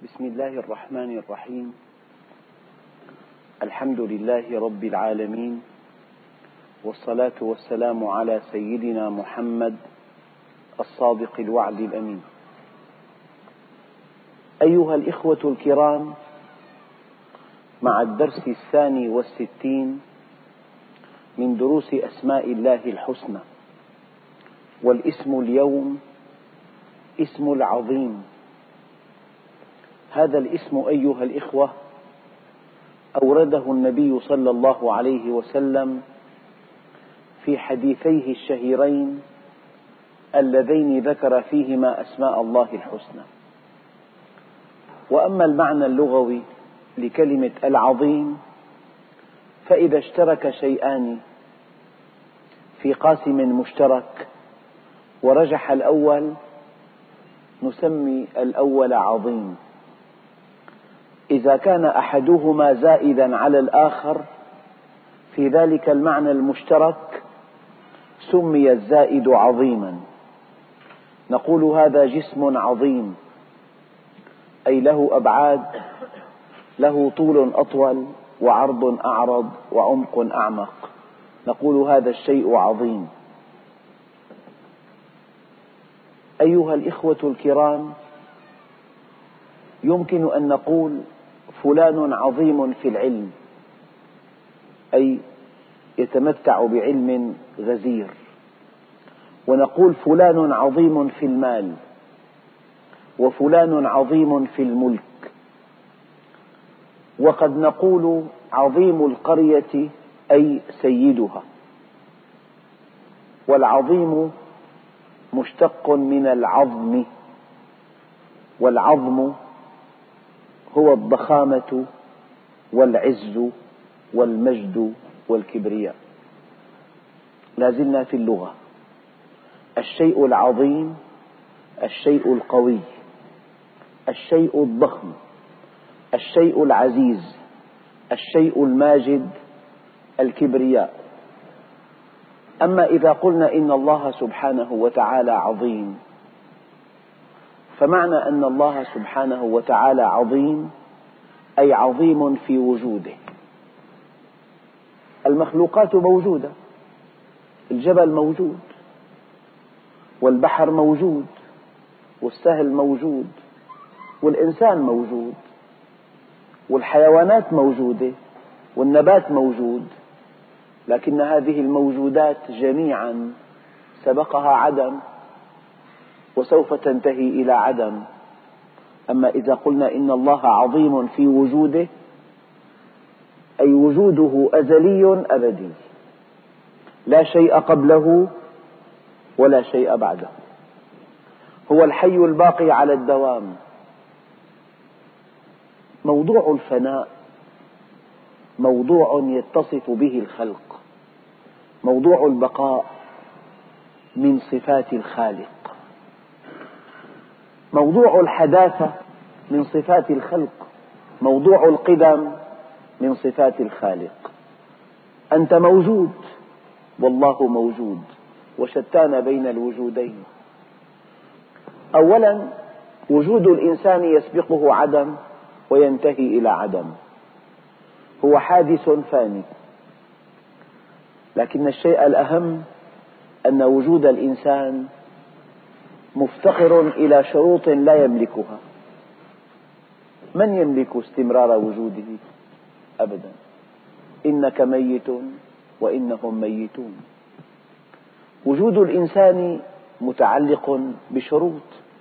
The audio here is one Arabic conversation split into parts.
بسم الله الرحمن الرحيم. الحمد لله رب العالمين، والصلاة والسلام على سيدنا محمد الصادق الوعد الأمين. أيها الإخوة الكرام، مع الدرس 62 من دروس أسماء الله الحسنى، والاسم اليوم اسم العظيم. هذا الاسم أيها الإخوة أورده النبي صلى الله عليه وسلم في حديثيه الشهيرين اللذين ذكر فيهما أسماء الله الحسنى. وأما المعنى اللغوي لكلمة العظيم، فإذا اشترك شيئان في قاسم مشترك ورجح الأول نسمي الأول عظيم. إذا كان أحدهما زائدا على الآخر في ذلك المعنى المشترك سمي الزائد عظيما. نقول هذا جسم عظيم، أي له أبعاد، له طول أطول وعرض أعرض وعمق أعمق، نقول هذا الشيء عظيم. أيها الإخوة الكرام، يمكن أن نقول فلان عظيم في العلم، أي يتمتع بعلم غزير، ونقول فلان عظيم في المال، وفلان عظيم في الملك، وقد نقول عظيم القرية أي سيدها. والعظيم مشتق من العظم، والعظم هو الضخامة والعز والمجد والكبرياء. لازلنا في اللغة. الشيء العظيم الشيء القوي، الشيء الضخم، الشيء العزيز، الشيء الماجد، الكبرياء. أما إذا قلنا إن الله سبحانه وتعالى عظيم، فمعنى أن الله سبحانه وتعالى عظيم أي عظيم في وجوده. المخلوقات موجودة، الجبل موجود، والبحر موجود، والسهل موجود، والإنسان موجود، والحيوانات موجودة، والنبات موجود، لكن هذه الموجودات جميعا سبقها عدم وسوف تنتهي إلى عدم. أما إذا قلنا إن الله عظيم في وجوده، أي وجوده أزلي أبدي، لا شيء قبله ولا شيء بعده، هو الحي الباقي على الدوام. موضوع الفناء موضوع يتصف به الخلق، موضوع البقاء من صفات الخالق، موضوع الحداثة من صفات الخلق، موضوع القدم من صفات الخالق. أنت موجود والله موجود، وشتان بين الوجودين. أولا، وجود الإنسان يسبقه عدم وينتهي إلى عدم، هو حادث فاني. لكن الشيء الأهم أن وجود الإنسان مفتقر إلى شروط لا يملكها. من يملك استمرار وجوده؟ أبدا. إنك ميت وإنهم ميتون. وجود الإنسان متعلق بشروط.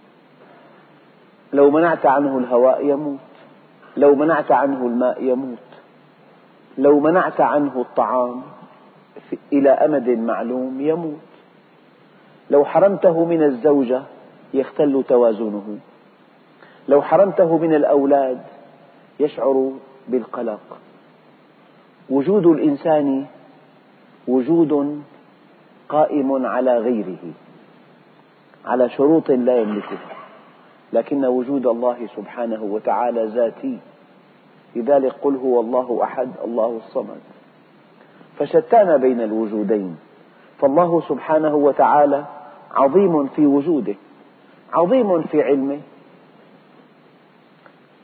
لو منعت عنه الهواء يموت، لو منعت عنه الماء يموت، لو منعت عنه الطعام إلى أمد معلوم يموت، لو حرمته من الزوجة يختل توازنه، لو حرمته من الأولاد يشعر بالقلق. وجود الإنسان وجود قائم على غيره، على شروط لا يملكها، لكن وجود الله سبحانه وتعالى ذاتي. لذلك قل هو الله أحد الله الصمد. فشتان بين الوجودين. فالله سبحانه وتعالى عظيم في وجوده، عظيم في علمه،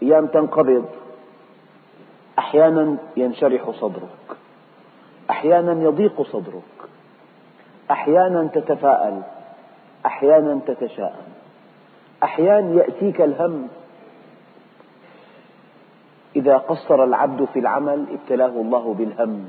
أيام تنقبض أحيانا ينشرح صدرك، أحيانا يضيق صدرك، أحيانا تتفاءل، أحيانا تتشاءم، أحيانا يأتيك الهم. إذا قصر العبد في العمل ابتلاه الله بالهم.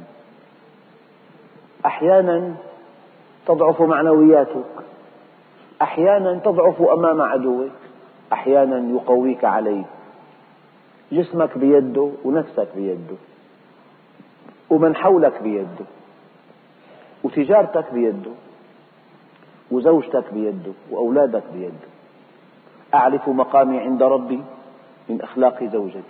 أحيانا تضعف معنوياتك، أحيانا تضعف أمام عدوك، أحيانا يقويك عليه. جسمك بيده ونفسك بيده، ومن حولك بيده، وتجارتك بيده، وزوجتك بيده، وأولادك بيده. أعرف مقامي عند ربي من أخلاق زوجتي،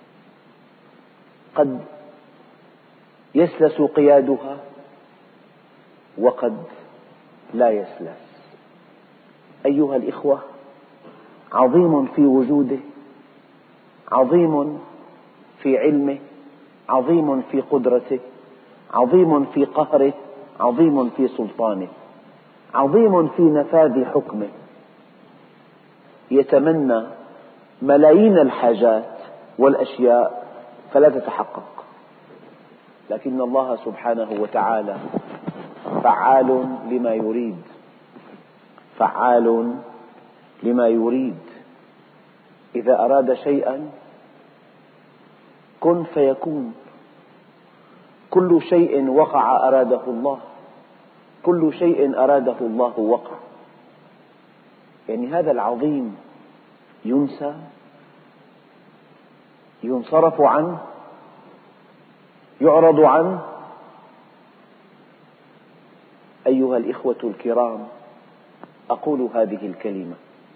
قد يسلس قيادها وقد لا يسلس. أيها الإخوة، عظيم في وجوده، عظيم في علمه، عظيم في قدرته، عظيم في قهره، عظيم في سلطانه، عظيم في نفاذ حكمه. يتمنى ملايين الحاجات والأشياء فلا تتحقق، لكن الله سبحانه وتعالى فعال لما يريد، فعال لما يريد. إذا أراد شيئا كن فيكون. كل شيء وقع أراده الله، كل شيء أراده الله وقع. يعني هذا العظيم ينسى، ينصرف عنه، يعرض عنه. أيها الإخوة الكرام، أقول هذه الكلمة: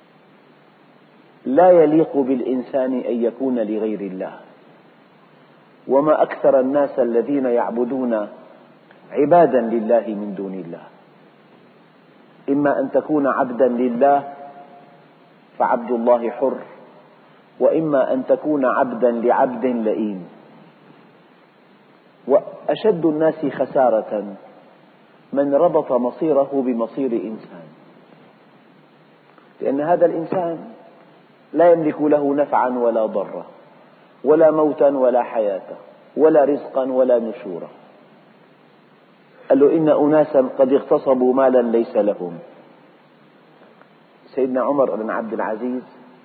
لا يليق بالإنسان أن يكون لغير الله. وما أكثر الناس الذين يعبدون عبادا لله من دون الله. إما أن تكون عبدا لله فعبد الله حر، وإما أن تكون عبدا لعبد لئيم. وأشد الناس خسارة من ربط مصيره بمصير إنسان، لأن هذا الإنسان لا يملك له نفعا ولا ضرا، ولا موتا ولا حياة، ولا رزقا ولا نشورا. قال له: إن أناسا قد اغتصبوا مالا ليس لهم. سيدنا عمر بن عبد العزيز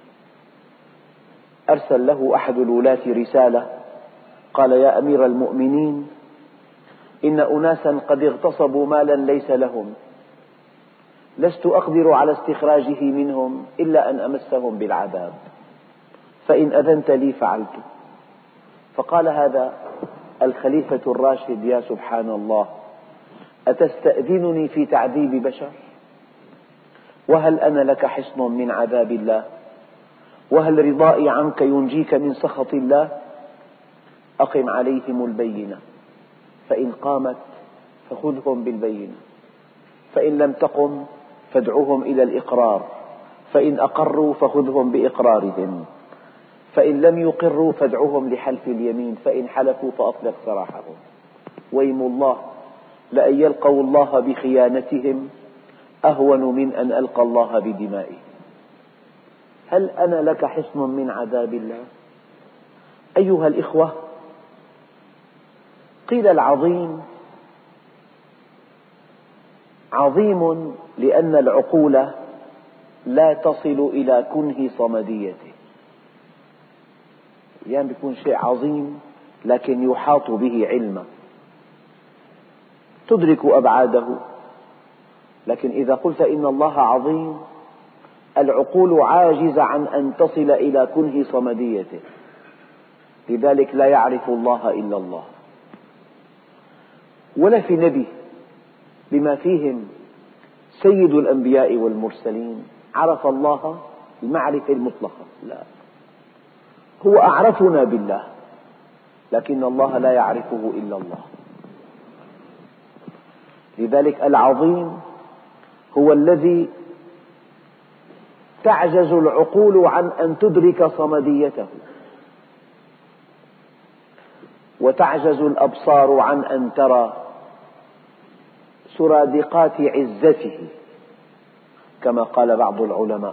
أرسل له أحد الولاة رسالة، قال: يا أمير المؤمنين، إن أناسا قد اغتصبوا مالا ليس لهم، لست أقدر على استخراجه منهم إلا أن أمسهم بالعذاب، فإن أذنت لي فعلت. فقال هذا الخليفة الراشد: يا سبحان الله، أتستأذنني في تعذيب بشر؟ وهل أنا لك حصن من عذاب الله؟ وهل رضائي عنك ينجيك من سخط الله؟ أقم عليهم البينة، فإن قامت فخذهم بالبينة، فإن لم تقم فادعهم إلى الإقرار، فإن أقروا فخذهم بإقرارهم، فإن لم يقروا فادعهم لحلف اليمين، فإن حلفوا فأطلق سراحهم. ويم الله لأن يلقوا الله بخيانتهم أهون من أن ألقى الله بدمائهم. هل أنا لك حصن من عذاب الله؟ أيها الإخوة، قيل العظيم عظيم لأن العقول لا تصل إلى كنه صمديته. يعني يكون شيء عظيم لكن يحاط به علما، تدرك أبعاده. لكن إذا قلت إن الله عظيم، العقول عاجزة عن أن تصل إلى كنه صمديته، لذلك لا يعرف الله إلا الله. ولا في نبي بما فيهم سيد الأنبياء والمرسلين عرف الله المعرفة المطلقة، لا، هو أعرفنا بالله، لكن الله لا يعرفه إلا الله. لذلك العظيم هو الذي تعجز العقول عن أن تدرك صمديته، وتعجز الأبصار عن أن ترى سرادقات عزته، كما قال بعض العلماء.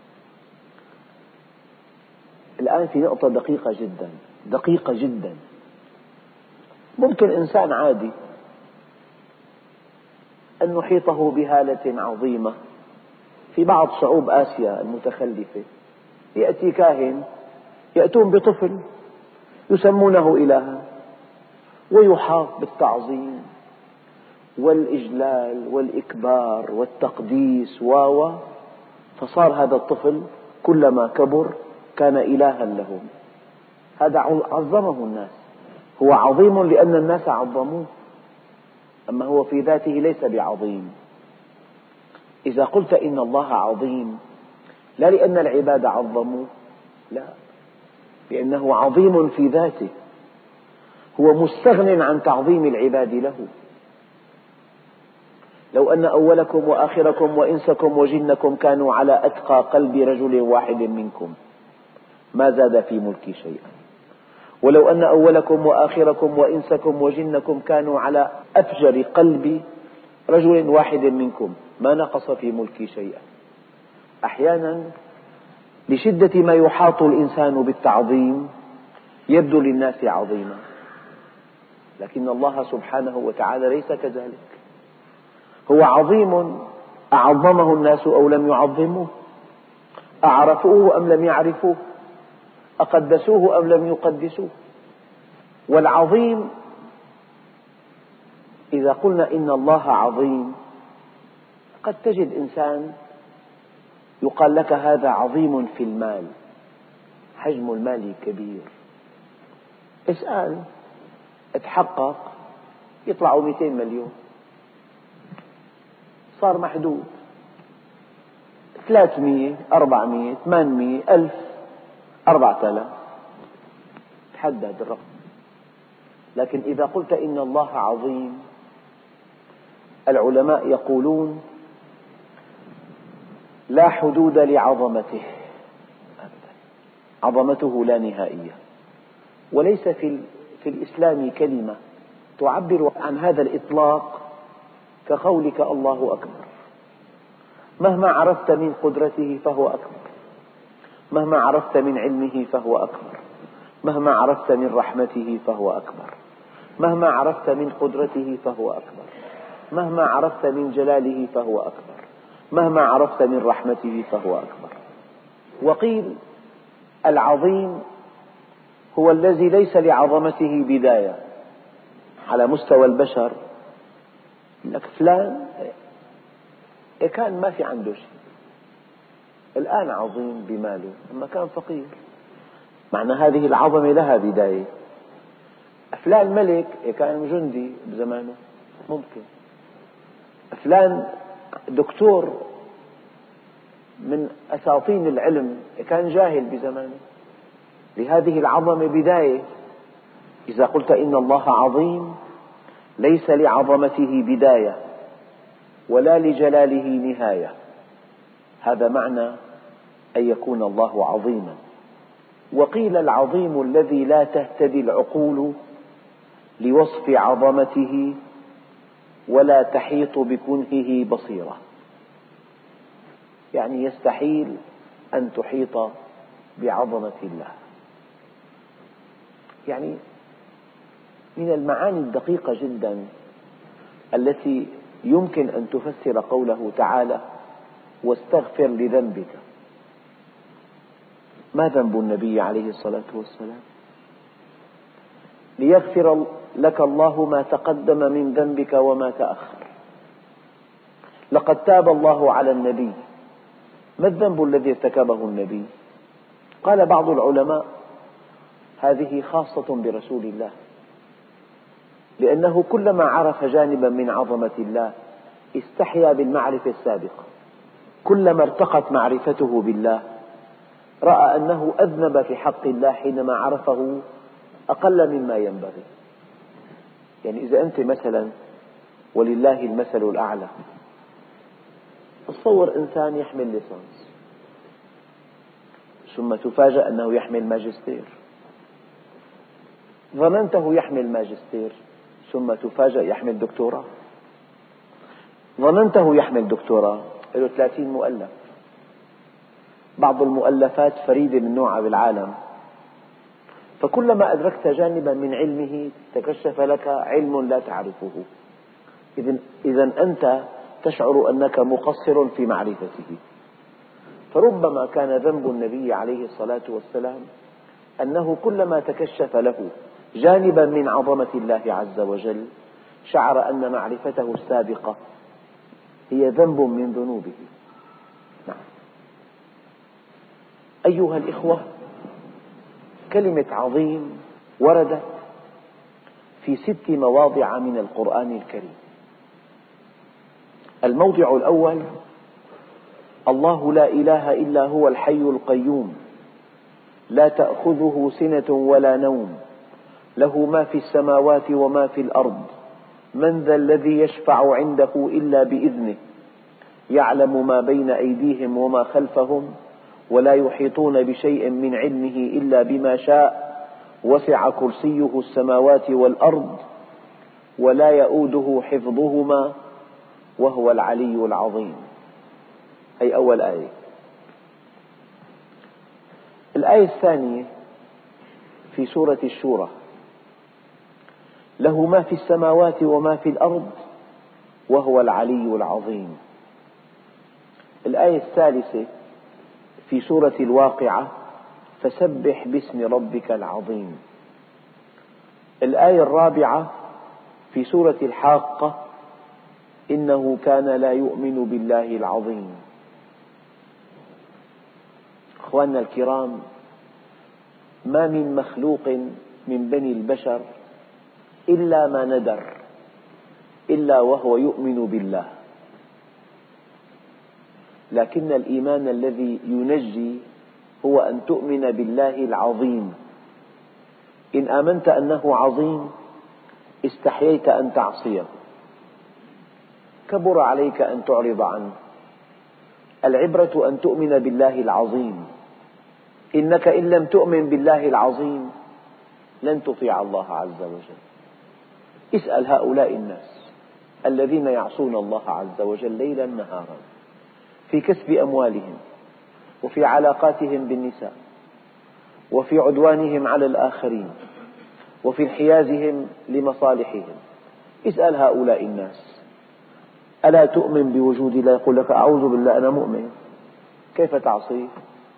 الآن في نقطة دقيقة جدا، دقيقة جدا. ممكن إنسان عادي أن نحيطه بهالة عظيمة في بعض شعوب آسيا المتخلفة، يأتي كاهن، يأتون بطفل يسمونه إلها ويحاط بالتعظيم والإجلال والإكبار والتقديس فصار هذا الطفل كلما كبر كان إلها لهم. هذا عظمه الناس، هو عظيم لأن الناس عظموه، أما هو في ذاته ليس بعظيم. إذا قلت إن الله عظيم لا لأن العباد عظموه، لا، لأنه عظيم في ذاته، هو مستغن عن تعظيم العباد له. لو أن أولكم وآخركم وإنسكم وجنكم كانوا على أتقى قلب رجل واحد منكم ما زاد في ملكي شيئا، ولو أن أولكم وآخركم وإنسكم وجنكم كانوا على أفجر قلب رجل واحد منكم ما نقص في ملكي شيئا. أحيانا لشدة ما يحاط الإنسان بالتعظيم يبدو للناس عظيما، لكن الله سبحانه وتعالى ليس كذلك، هو عظيم أعظمه الناس أو لم يعظموه، أعرفوه أم لم يعرفوه، أقدسوه أم لم يقدسوه. والعظيم إذا قلنا إن الله عظيم قد تجد إنسان يقال لك هذا عظيم في المال، حجم المال كبير، اسأل اتحقق يطلعوا 200 مليون، صار محدود 300 400 800 1000 4000 تحدد الرقم. لكن إذا قلت إن الله عظيم العلماء يقولون لا حدود لعظمته أبدا، عظمته لا نهائية، وليس في الإسلام كلمة تعبر عن هذا الإطلاق كقولك الله أكبر. مهما عرفت من قدرته فهو أكبر، مهما عرفت من علمه فهو أكبر، مهما عرفت من رحمته فهو أكبر، مهما عرفت من قدرته فهو أكبر، مهما عرفت من جلاله فهو أكبر، مهما عرفت من رحمته فهو أكبر. وقيل العظيم هو الذي ليس لعظمته بداية. على مستوى البشر لك فلان كان ما في عنده شيء، الآن عظيم بماله، أما كان فقير، معنى هذه العظمة لها بداية. فلان ملك كان جندي بزمانه، ممكن فلان دكتور من أساطين العلم كان جاهل بزمانه، لهذه العظمة بداية. إذا قلت إن الله عظيم ليس لعظمته بداية ولا لجلاله نهاية، هذا معنى أن يكون الله عظيما. وقيل العظيم الذي لا تهتدي العقول لوصف عظمته ولا تحيط بكنهه بصيرة، يعني يستحيل أن تحيط بعظمة الله. يعني من المعاني الدقيقة جدا التي يمكن أن تفسر قوله تعالى واستغفر لذنبك. ما ذنب النبي عليه الصلاة والسلام؟ ليغفر لك الله ما تقدم من ذنبك وما تأخر. لقد تاب الله على النبي. ما الذنب الذي ارتكبه النبي؟ قال بعض العلماء هذه خاصة برسول الله، لأنه كلما عرف جانبا من عظمة الله استحيا بالمعرفة السابقة، كلما ارتقت معرفته بالله رأى أنه أذنب في حق الله حينما عرفه أقل مما ينبغي. يعني إذا أنت مثلا ولله المثل الأعلى تصور إنسان يحمل ليسانس ثم تفاجأ أنه يحمل ماجستير، ظننته يحمل ماجستير ثم تفاجأ يحمل دكتوراه، ظننته يحمل دكتوراه له 30 مؤلف، بعض المؤلفات فريدة من نوعها بالعالم، فكلما أدركت جانبا من علمه تكشف لك علم لا تعرفه. إذن أنت تشعر أنك مقصر في معرفته. فربما كان ذنب النبي عليه الصلاة والسلام أنه كلما تكشف له جانبا من عظمة الله عز وجل شعر أن معرفته السابقة هي ذنب من ذنوبه. نعم. أيها الإخوة، كلمة عظيم وردت في 6 مواضع من القرآن الكريم. الموضع الأول: الله لا إله إلا هو الحي القيوم لا تأخذه سنة ولا نوم له ما في السماوات وما في الأرض من ذا الذي يشفع عنده إلا بإذنه يعلم ما بين أيديهم وما خلفهم ولا يحيطون بشيء من علمه إلا بما شاء وسع كرسيه السماوات والأرض ولا يؤوده حفظهما وهو العلي العظيم. هي أول آية. الآية الثانية في سورة الشورى: له ما في السماوات وما في الأرض وهو العلي العظيم. الآية الثالثة في سورة الواقعة: فسبح باسم ربك العظيم. الآية الرابعة في سورة الحاقة: إنه كان لا يؤمن بالله العظيم. أخواننا الكرام، ما من مخلوق من بني البشر إلا ما ندر إلا وهو يؤمن بالله، لكن الإيمان الذي ينجي هو أن تؤمن بالله العظيم. إن آمنت أنه عظيم استحييت أن تعصيه، كبر عليك أن تعرض عنه. العبرة أن تؤمن بالله العظيم. إنك إن لم تؤمن بالله العظيم لن تطيع الله عز وجل. اسأل هؤلاء الناس الذين يعصون الله عز وجل ليلا نهارا في كسب أموالهم وفي علاقاتهم بالنساء وفي عدوانهم على الآخرين وفي انحيازهم لمصالحهم. اسأل هؤلاء الناس: ألا تؤمن بوجود الله؟ يقول لك: أعوذ بالله أنا مؤمن. كيف تعصيه؟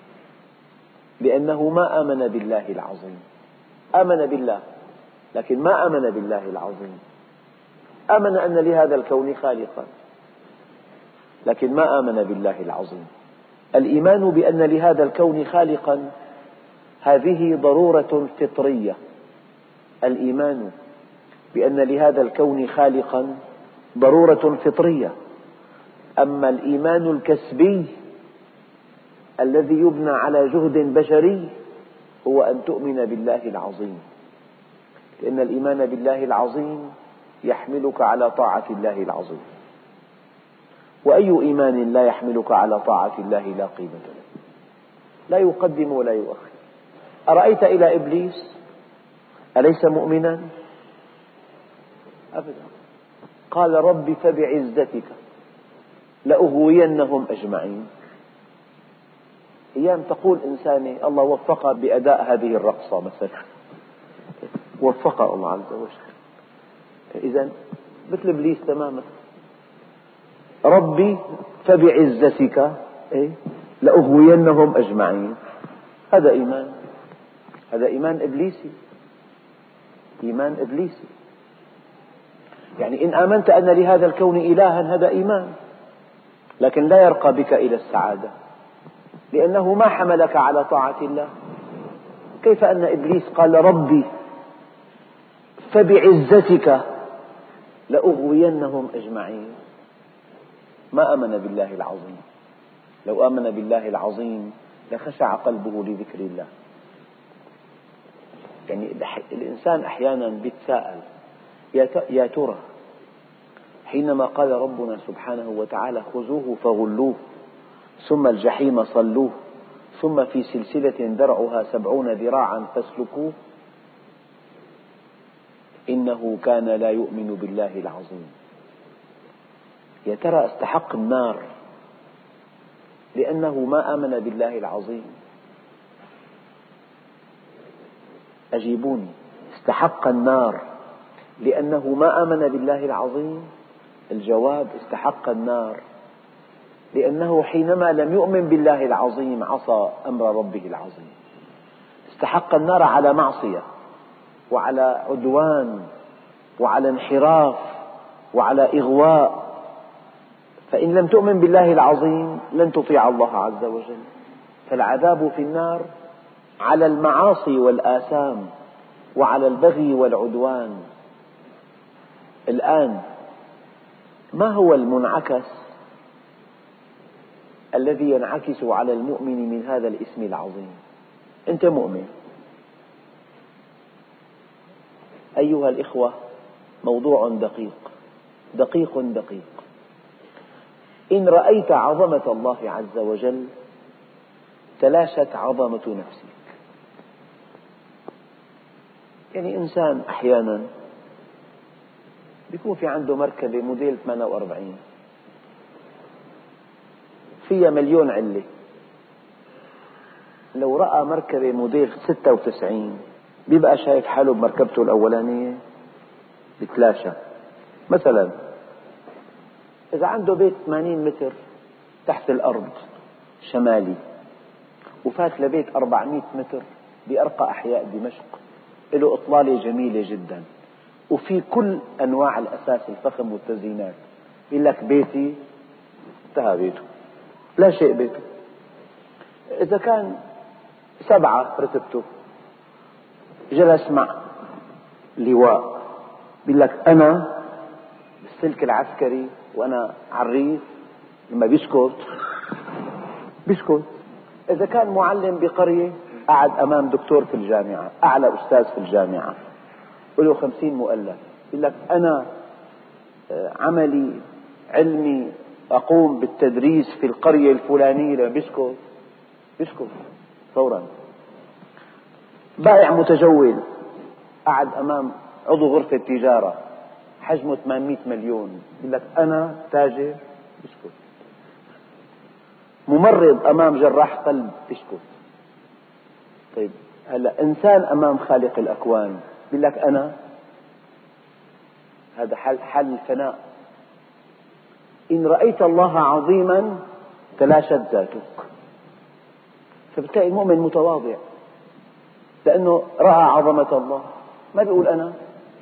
لأنه ما آمن بالله العظيم. آمن بالله لكن ما آمن بالله العظيم. آمن أن لهذا الكون خالقا لكن ما آمن بالله العظيم. الإيمان بأن لهذا الكون خالقا هذه ضرورة فطرية. الإيمان بأن لهذا الكون خالقا ضرورة فطرية. أما الإيمان الكسبي الذي يبنى على جهد بشري هو أن تؤمن بالله العظيم، لأن الإيمان بالله العظيم يحملك على طاعة الله العظيم. وأي إيمان لا يحملك على طاعة الله لا قيمة له، لا يقدم ولا يؤخر. أرأيت إلى إبليس أليس مؤمنا؟ أبدا. قال: رب فبعزتك لأغوينهم أجمعين. أيام تقول إنسانة الله وفقها بأداء هذه الرقصة مثلا، وفقها الله عز وجل. إذن مثل إبليس تماما. ربي فبعزتك لأغوينهم أجمعين. هذا إيمان إبليسي. إيمان إبليسي. يعني إن آمنت أن لهذا الكون إلها هذا إيمان، لكن لا يرقى بك إلى السعادة لأنه ما حملك على طاعة الله. كيف أن إبليس قال: ربي فبعزتك لأغوينهم أجمعين؟ ما آمن بالله العظيم. لو آمن بالله العظيم لخشع قلبه لذكر الله. يعني الإنسان أحيانا يتساءل: يا ترى حينما قال ربنا سبحانه وتعالى: خذوه فغلوه ثم الجحيم صلوه ثم في سلسلة ذرعها 70 ذراعا فاسلكوه، إنه كان لا يؤمن بالله العظيم. يا ترى استحق النار لأنه ما آمن بالله العظيم؟ أجيبوني، استحق النار لأنه ما آمن بالله العظيم؟ الجواب: استحق النار لأنه حينما لم يؤمن بالله العظيم عصى أمر ربه العظيم. استحق النار على معصية وعلى عدوان وعلى انحراف وعلى إغواء. فإن لم تؤمن بالله العظيم لن تطيع الله عز وجل. فالعذاب في النار على المعاصي والآثام وعلى البغي والعدوان. الآن ما هو المنعكس الذي ينعكس على المؤمن من هذا الاسم العظيم؟ أنت مؤمن أيها الإخوة، موضوع دقيق دقيق دقيق. إن رأيت عظمة الله عز وجل تلاشت عظمة نفسك. يعني إنسان أحيانا بيكون في عنده مركبة موديل 48 فيها مليون علة، لو رأى مركبة موديل 96 بيبقى شايف حاله بمركبته الأولانية بتلاشى. مثلا إذا عنده بيت 80 متر تحت الأرض شمالي وفات لبيت 400 متر بأرقى أحياء دمشق، له إطلالة جميلة جدا وفي كل أنواع الأثاث الفخم والتزيينات، يقول لك بيتي انتهى بيته، لا شيء بيته. إذا كان 7 رتبته جلس مع لواء يقول لك أنا بالسلك العسكري وأنا عريف، لما بيسكت. إذا كان معلم بقرية قعد أمام دكتور في الجامعة، أعلى أستاذ في الجامعة، وله 50 مؤلف، يقول لك أنا عملي علمي أقوم بالتدريس في القرية الفلانية، لما بيسكت فورا. بائع متجول قعد أمام عضو غرفة تجارة حجمه 800 مليون، يقول لك أنا تاجر، بيسكت. ممرض أمام جراح قلب، بيسكت. طيب هلا إنسان أمام خالق الأكوان يقول لك أنا، هذا حل الفناء. إن رأيت الله عظيما تلاشت ذاتك. فبالتالي المؤمن متواضع لأنه رأى عظمة الله، ما بيقول أنا.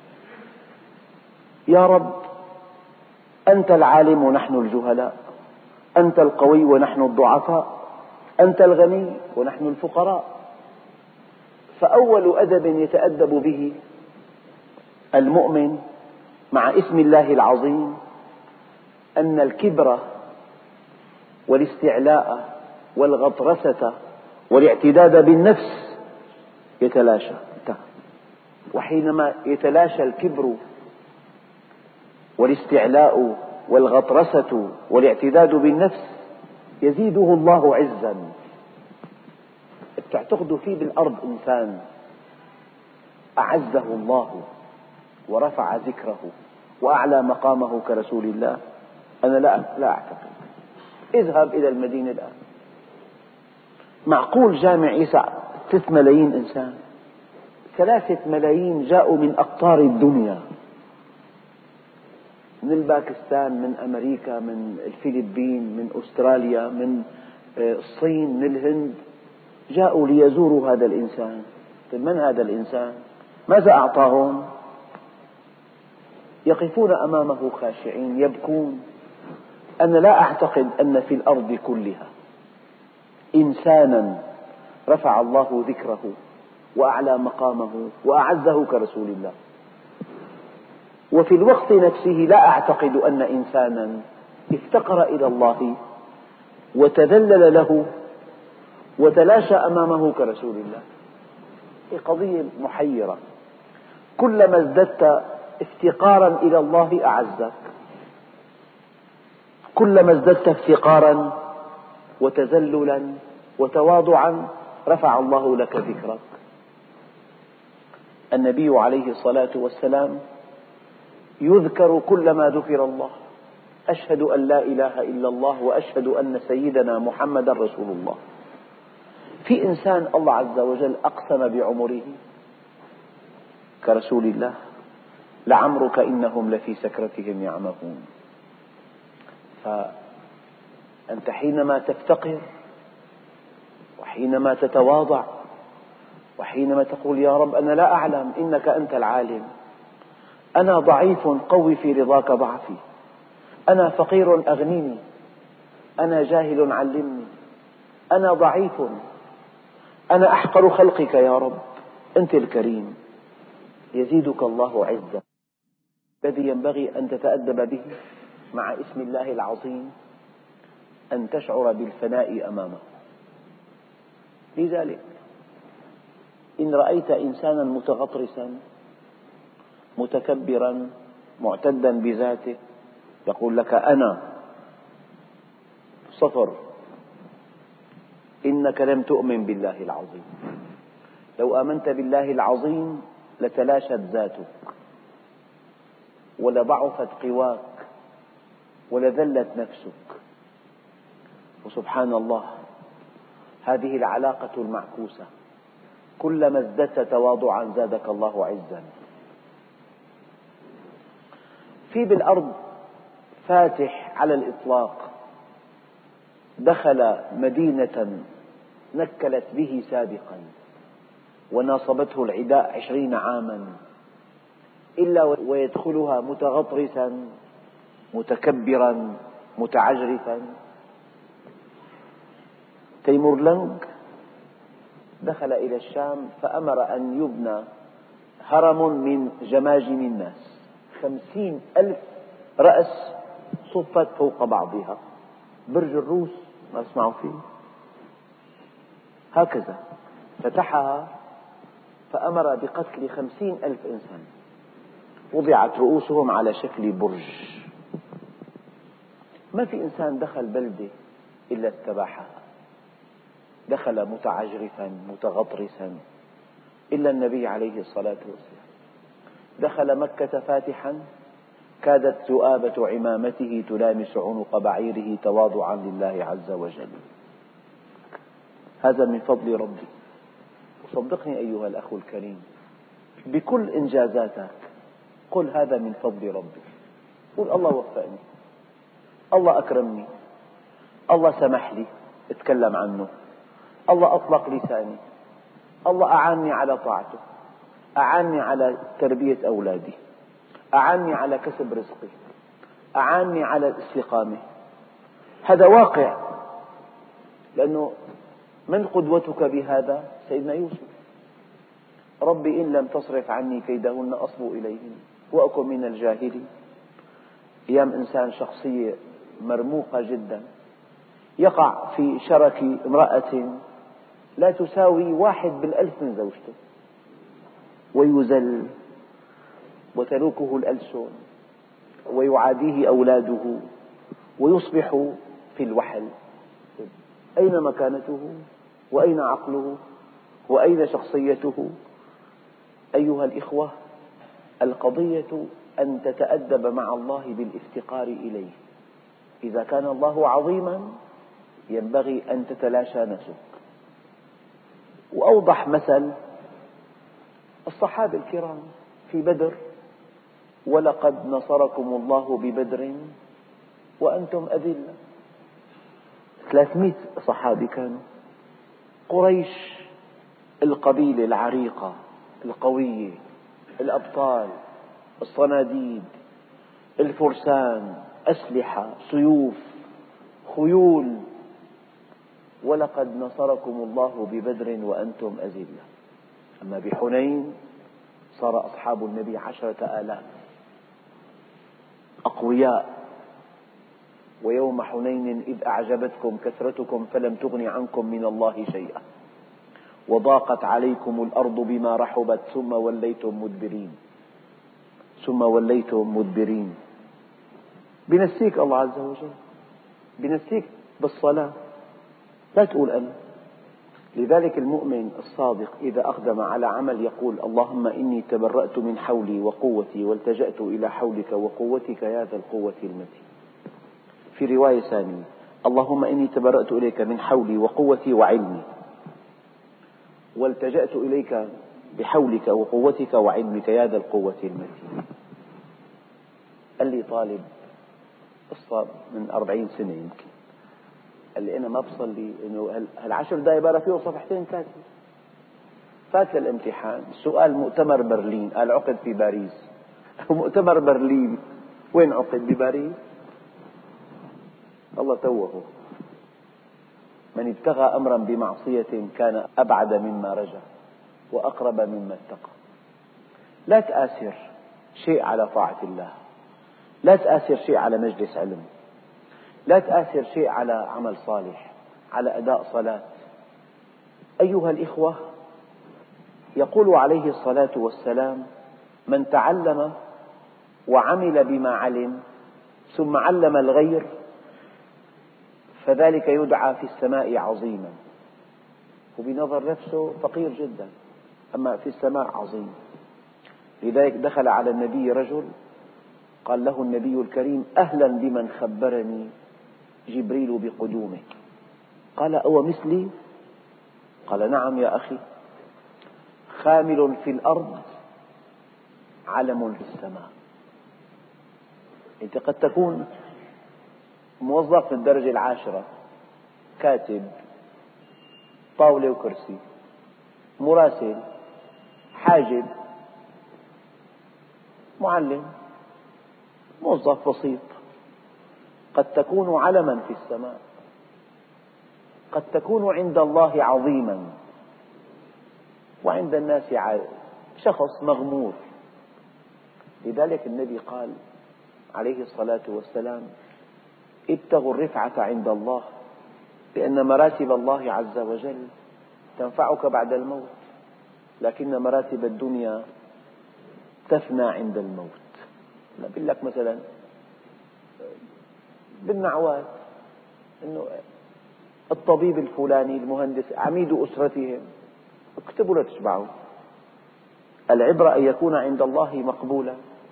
يا رب أنت العالم ونحن الجهلاء، أنت القوي ونحن الضعفاء، أنت الغني ونحن الفقراء. فأول أدب يتأدب به المؤمن مع اسم الله العظيم أن الكبر والاستعلاء والغطرسة والاعتداد بالنفس يتلاشى. وحينما يتلاشى الكبر والاستعلاء والغطرسة والاعتداد بالنفس يزيده الله عزا. تعتقد فيه بالأرض إنسان أعزه الله ورفع ذكره وأعلى مقامه كرسول الله؟ أنا لا أعتقد. اذهب إلى المدينة الآن، معقول جامع يسع 3 ملايين إنسان؟ 3 ملايين جاءوا من أقطار الدنيا، من الباكستان، من أمريكا، من الفلبين، من أستراليا، من الصين، من الهند، جاءوا ليزوروا هذا الإنسان. طيب من هذا الإنسان؟ ماذا أعطاهم؟ يقفون أمامه خاشعين يبكون. أنا لا أعتقد أن في الأرض كلها إنسانا رفع الله ذكره وأعلى مقامه وأعزه كرسول الله. وفي الوقت نفسه لا أعتقد أن إنسانا افتقر إلى الله وتذلل له وتلاشى أمامه كرسول الله. هي قضية محيرة. كلما ازددت افتقارا إلى الله أعزك، كلما ازددت افتقارا وتذللا وتواضعا رفع الله لك ذكرك. النبي عليه الصلاة والسلام يذكر كلما ذكر الله. أشهد أن لا إله إلا الله وأشهد أن سيدنا محمدا رسول الله. في إنسان الله عز وجل أقسم بعمره كرسول الله لعمرك إنهم لفي سكرتهم يعمهون. فأنت حينما تفتقر وحينما تتواضع وحينما تقول يا رب أنا لا أعلم إنك أنت العالم، أنا ضعيف قوي في رضاك ضعفي، أنا فقير أغنني، أنا جاهل علمني، أنا ضعيف، أنا أحقر خلقك يا رب، أنت الكريم، يزيدك الله عزا. الذي ينبغي أن تتأدب به مع اسم الله العظيم أن تشعر بالفناء أمامه. لذلك إن رأيت إنسانا متغطرسا متكبرا معتدا بذاته يقول لك أنا صفر، إنك لم تؤمن بالله العظيم. لو آمنت بالله العظيم لتلاشت ذاتك ولضعفت قواك ولذلت نفسك. وسبحان الله، هذه العلاقة المعكوسة، كلما ازددت تواضعا زادك الله عزا. في بالأرض فاتح على الإطلاق دخل مدينة نكلت به سابقا وناصبته العداء 20 عاما إلا ويدخلها متغطرسا متكبرا متعجرفا. تيمورلنج دخل إلى الشام فأمر أن يبنى هرم من جماجم الناس، 50,000 رأس صفت فوق بعضها، برج الروس ما اسمعوا فيه، هكذا فتحها فأمر بقتل 50,000 إنسان، وضعت رؤوسهم على شكل برج. ما في إنسان دخل بلدة إلا استباحها، دخل متعجرفا متغطرسا إلا النبي عليه الصلاة والسلام. دخل مكة فاتحا كادت ذؤابة عمامته تلامس عنق بعيره تواضعا لله عز وجل. هذا من فضل ربي. وصدقني أيها الأخ الكريم، بكل إنجازاتك قل هذا من فضل ربي. قل الله وفقني، الله أكرمني، الله سمح لي أتكلم عنه، الله أطلق لساني، الله أعانني على طاعته، أعانني على تربية أولادي، أعانني على كسب رزقي، أعانني على الاستقامة. هذا واقع، لأنه من قدوتك بهذا؟ سيدنا يوسف. ربي إن لم تصرف عني كيدهن أصب إليهن وأكن من الجاهلين. أيام إنسان شخصية مرموقة جدا يقع في شرك امرأة لا تساوي 1/1000 من زوجته، ويذل وتلوكه الألسن ويعاديه أولاده ويصبح في الوحل. أين مكانته؟ وأين عقله؟ وأين شخصيته؟ أيها الإخوة، القضية أن تتأدب مع الله بالافتقار إليه. إذا كان الله عظيما ينبغي أن تتلاشى نفسك. وأوضح مثل الصحابة الكرام في بدر: ولقد نصركم الله ببدر وأنتم أذلة. 300 صحابي كانوا. قريش القبيلة العريقة القوية، الأبطال، الصناديد، الفرسان، أسلحة، سيوف، خيول. ولقد نصركم الله ببدر وأنتم أذلة. أما بحنين صار أصحاب النبي 10,000 أقوياء. ويوم حنين إذ أعجبتكم كثرتكم فلم تغن عنكم من الله شيئا وضاقت عليكم الأرض بما رحبت ثم وليتم مدبرين. بنسيك الله عز وجل، بنسيك بالصلاة، لا تقول أنا. لذلك المؤمن الصادق إذا أقدم على عمل يقول: اللهم إني تبرأت من حولي وقوتي والتجأت إلى حولك وقوتك يا ذا القوة المتين. في رواية ثانية: اللهم إني تبرأت إليك من حولي وقوتي وعلمي والتجأت إليك بحولك وقوتك وعلمك يا ذا القوة المتين. قال لي طالب قصة من 40 سنة يمكن، قال لي أنا ما بصلي إنه هالعشر دقائق بقرا فيه صفحتين ثلاثة. فات للامتحان، السؤال مؤتمر برلين، قال عقد في باريس. مؤتمر برلين وين عقد؟ بباريس. الله توه. من ابتغى أمرا بمعصية كان أبعد مما رجا وأقرب مما اتقى. لا تآثر شيء على طاعة الله، لا تآثر شيء على مجلس علم، لا تآثر شيء على عمل صالح، على أداء صلاة. أيها الإخوة، يقول عليه الصلاة والسلام: من تعلم وعمل بما علم ثم علم الغير فذلك يدعى في السماء عظيما. وبنظر نفسه فقير جدا، أما في السماء عظيم. لذلك دخل على النبي رجل قال له النبي الكريم: أهلا بمن خبرني جبريل بقدومه. قال: أو مثلي؟ قال: نعم يا أخي، خامل في الأرض علم في السماء. أنت قد تكون موظف في الدرجة العاشرة، كاتب، طاولة وكرسي، مراسل، حاجب، معلم، موظف بسيط. قد تكون علما في السماء، قد تكون عند الله عظيما وعند الناس شخص مغمور. لذلك النبي قال عليه الصلاة والسلام: ابتغوا الرفعة عند الله، لأن مراتب الله عز وجل تنفعك بعد الموت، لكن مراتب الدنيا تفنى عند الموت. بقول لك مثلا بالنعوات إنه الطبيب الفلاني، المهندس، عميد أسرتهم، اكتبوا لا تشبعوا. العبرة أن يكون عند الله مقبولا،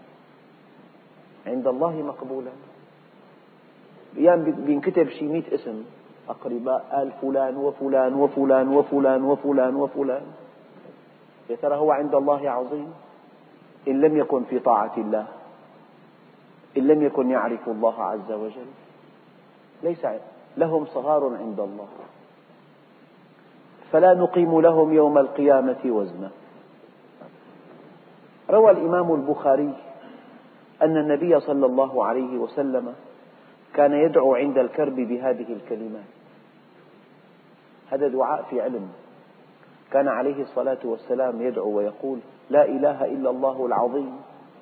عند الله مقبولا. بينكتب شي 100 اسم أقرباء آل فلان وفلان وفلان وفلان وفلان وفلان، يا ترى هو عند الله عظيم؟ إن لم يكن في طاعة الله، إن لم يكن يعرف الله عز وجل، ليس لهم صغار عند الله، فلا نقيم لهم يوم القيامة وزنا. روى الإمام البخاري أن النبي صلى الله عليه وسلم كان يدعو عند الكرب بهذه الكلمات. هذا دعاء في علم. كان عليه الصلاة والسلام يدعو ويقول: لا إله إلا الله العظيم،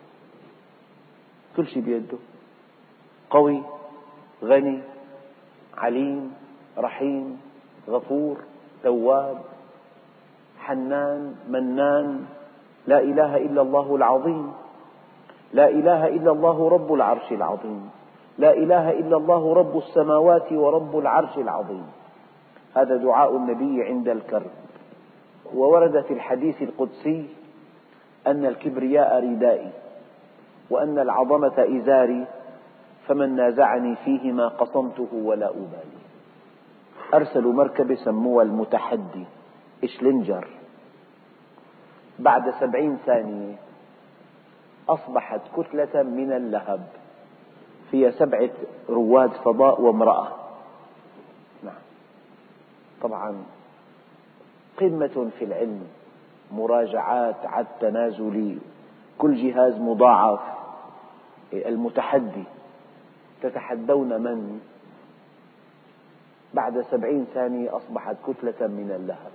كل شيء بيده، قوي، غني، عليم، رحيم، غفور، تواب، حنان، منان. لا إله إلا الله العظيم، لا إله إلا الله رب العرش العظيم، لا إله إلا الله رب السماوات ورب العرش العظيم. هذا دعاء النبي عند الكرب. وورد في الحديث القدسي أن الكبرياء ردائي وأن العظمة إزاري، فمن نازعني فيهما قصمته ولا أبالي. أرسلوا مركبة سموها المتحدي، إشلنجر، بعد 70 ثانية أصبحت كتلة من اللهب فيها 7 رواد فضاء وامرأة. نعم، طبعا قمة في العلم، مراجعات، عد تنازلي، كل جهاز مضاعف. المتحدي، تتحدون من؟ بعد 70 ثانية أصبحت كتلة من اللهب.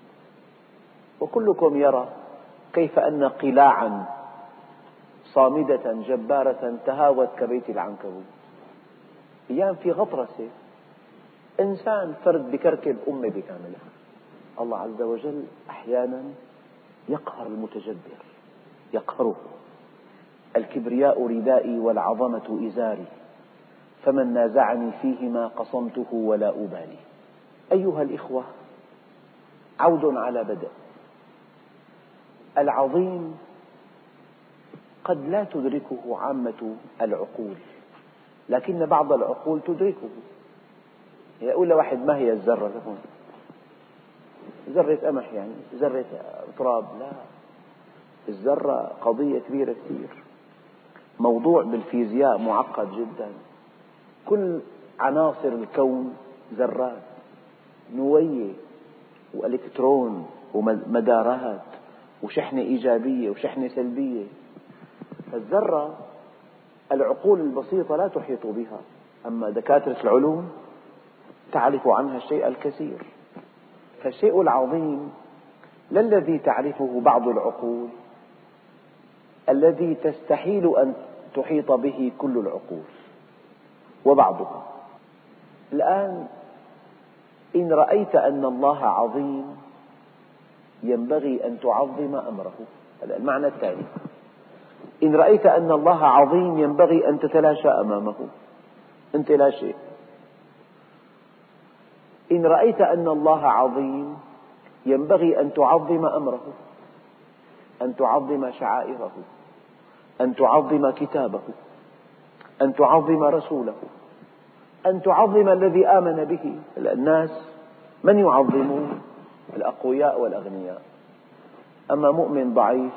وكلكم يرى كيف أن قلاعا صامدة جبارة تهاوت كبيت العنكبوت. أيام في غطرسة، إنسان فرد بكركب أمة بكاملها. الله عز وجل أحيانا يقهر المتجبر، يقهره. الكبرياء ردائي والعظمة إزاري، فمن نازعني فيهما قصمته ولا أبالي. أيها الإخوة، عود على بدء. العظيم قد لا تدركه عامة العقول، لكن بعض العقول تدركه. يقول لواحد: ما هي الذرة؟ ذرة قمح، يعني ذرة تراب؟ لا، الذرة قضية كبيرة كثير، موضوع بالفيزياء معقد جدا. كل عناصر الكون ذرات، نوية وإلكترون ومدارات وشحنة إيجابية وشحنة سلبية. فالذرة العقول البسيطة لا تحيط بها، أما دكاترة العلوم تعرف عنها الشيء الكثير. فالشيء العظيم لا الذي تعرفه بعض العقول، الذي تستحيل أن تحيط به كل العقول وبعضها. الآن إن رأيت أن الله عظيم ينبغي أن تعظم أمره. هذا المعنى الثاني. إن رأيت أن الله عظيم ينبغي أن تتلاشى أمامه، أنت لا شيء. إن رأيت أن الله عظيم ينبغي أن تعظم أمره، أن تعظم شعائره، أن تعظم كتابه، أن تعظم رسوله، أن تعظم الذي آمن به. الناس من يعظمون؟ الأقوياء والأغنياء. أما مؤمن ضعيف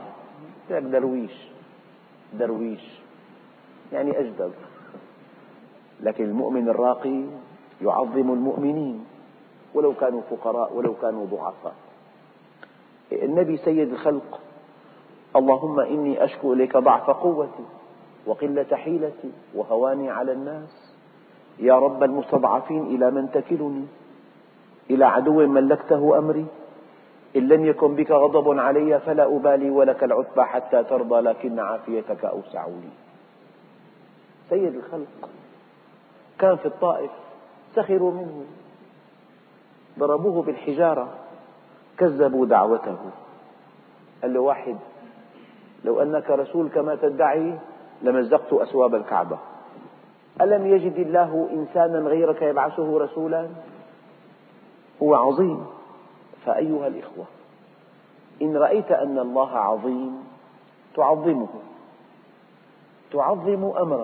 درويش يعني أجدر. لكن المؤمن الراقي يعظم المؤمنين ولو كانوا فقراء ولو كانوا ضعفاء. النبي سيد الخلق: اللهم إني أشكو إليك ضعف قوتي وقلة حيلتي وهواني على الناس، يا رب المستضعفين إلى من تكلني؟ إلى عدو ملكته أمري؟ إن لم يكن بك غضب علي فلا أبالي، ولك العتبى حتى ترضى، لكن عافيتك أوسع لي. سيد الخلق كان في الطائف، سخروا منه، ضربوه بالحجارة، كذبوا دعوته. قال له واحد: لو أنك رسول كما تدعي لمزقت أثواب الكعبة. ألم يجد الله إنسانا غيرك يبعثه رسولا؟ هو عظيم. فأيها الإخوة، إن رأيت أن الله عظيم تعظمه، تعظم أمره،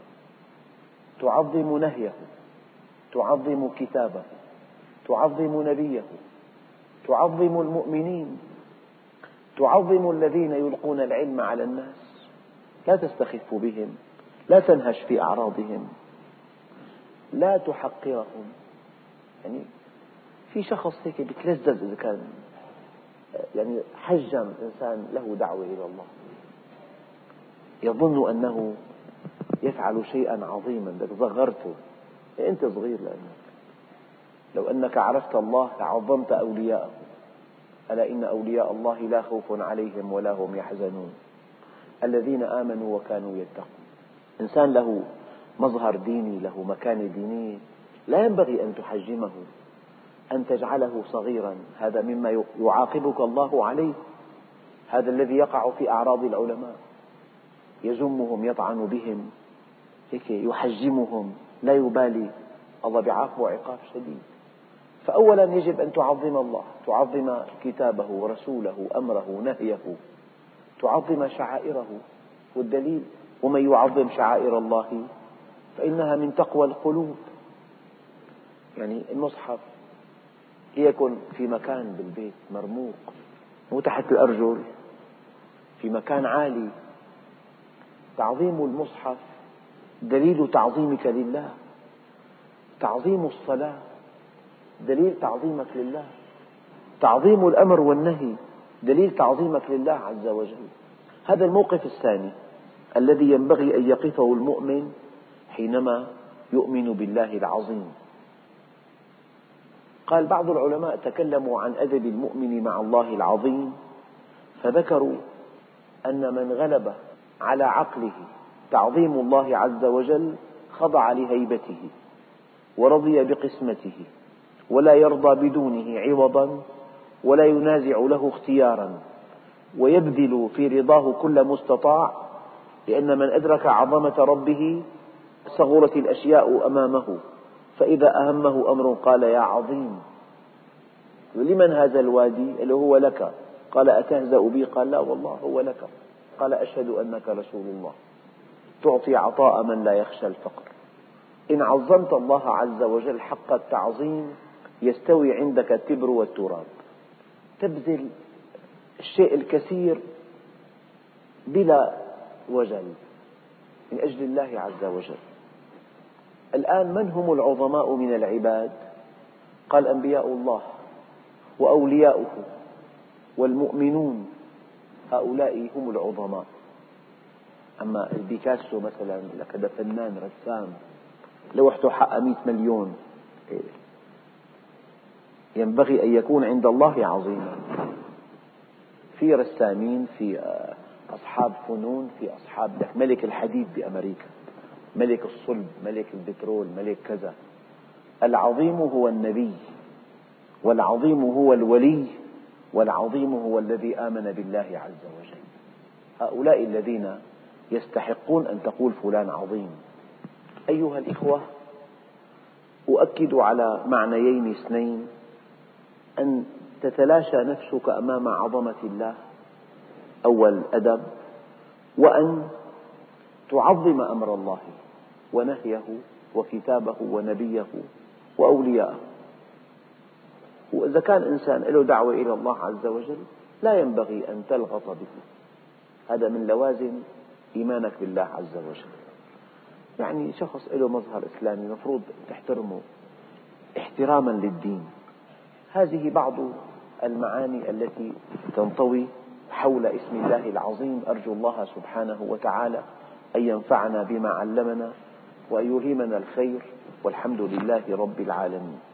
تعظم نهيه، تعظم كتابه، تعظم نبيه، تعظم المؤمنين، تعظم الذين يلقون العلم على الناس. لا تستخف بهم، لا تنهش في أعراضهم، لا تحقرهم. يعني في شخص هيك بيتلذذ إذا كان يعني حجم إنسان له دعوة إلى الله، يظن أنه يفعل شيئا عظيما، لك صغرته. أنت صغير، لأنك لو أنك عرفت الله لعظمت أولياءه. ألا إن أولياء الله لا خوف عليهم ولا هم يحزنون الذين آمنوا وكانوا يتقون. إنسان له مظهر ديني، له مكانة دينية، لا ينبغي أن تحجمه، أن تجعله صغيرا. هذا مما يعاقبك الله عليه. هذا الذي يقع في أعراض العلماء، يذمهم، يطعن بهم، هيك يحجمهم، لا يبالي. الله بيعاقبه عقاب شديد. فأولا يجب أن تعظم الله، تعظم كتابه ورسوله، أمره نهيه، تعظم شعائره. والدليل: ومن يعظم شعائر الله فإنها من تقوى القلوب. يعني المصحف يكن في مكان بالبيت مرموق، مو تحت الأرجل، في مكان عالي. تعظيم المصحف دليل تعظيمك لله. تعظيم الصلاة دليل تعظيمك لله. تعظيم الأمر والنهي دليل تعظيمك لله عز وجل. هذا الموقف الثاني الذي ينبغي أن يقفه المؤمن حينما يؤمن بالله العظيم. قال بعض العلماء تكلموا عن أدب المؤمن مع الله العظيم، فذكروا أن من غلب على عقله تعظيم الله عز وجل خضع لهيبته ورضي بقسمته، ولا يرضى بدونه عوضا، ولا ينازع له اختيارا، ويبذل في رضاه كل مستطاع، لأن من أدرك عظمة ربه صغرت الأشياء أمامه، فإذا أهمه أمر قال يا عظيم. لمن هذا الوادي؟ اللي هو لك. قال أتهزأ بي؟ قال لا والله هو لك. قال أشهد أنك رسول الله. تعطي عطاء من لا يخشى الفقر. إن عظمت الله عز وجل حق التعظيم يستوي عندك التبر والتراب. تبذل الشيء الكثير بلا وجل من أجل الله عز وجل. الآن من هم العظماء من العباد؟ قال أنبياء الله وأولياؤه والمؤمنون، هؤلاء هم العظماء. أما البيكاسو مثلا لك هذا فنان رسام لوحده حق 100 مليون، ينبغي أن يكون عند الله عظيما. في رسامين، في أصحاب فنون، في أصحاب ملك الحديد بأمريكا، ملك الصلب، ملك البترول، ملك كذا. العظيم هو النبي، والعظيم هو الولي، والعظيم هو الذي آمن بالله عز وجل. هؤلاء الذين يستحقون أن تقول فلان عظيم. أيها الإخوة، أؤكد على معنيين اثنين: أن تتلاشى نفسك أمام عظمة الله أول أدب، وأن تعظم أمر الله ونهيه وكتابه ونبيه وأولياءه. وإذا كان إنسان له دعوة إلى الله عز وجل لا ينبغي أن تلغط به، هذا من لوازم إيمانك بالله عز وجل. يعني شخص له مظهر إسلامي مفروض تحترمه احتراما للدين. هذه بعض المعاني التي تنطوي حول اسم الله العظيم. أرجو الله سبحانه وتعالى أن ينفعنا بما علمنا وأن يلهمنا الخير، والحمد لله رب العالمين.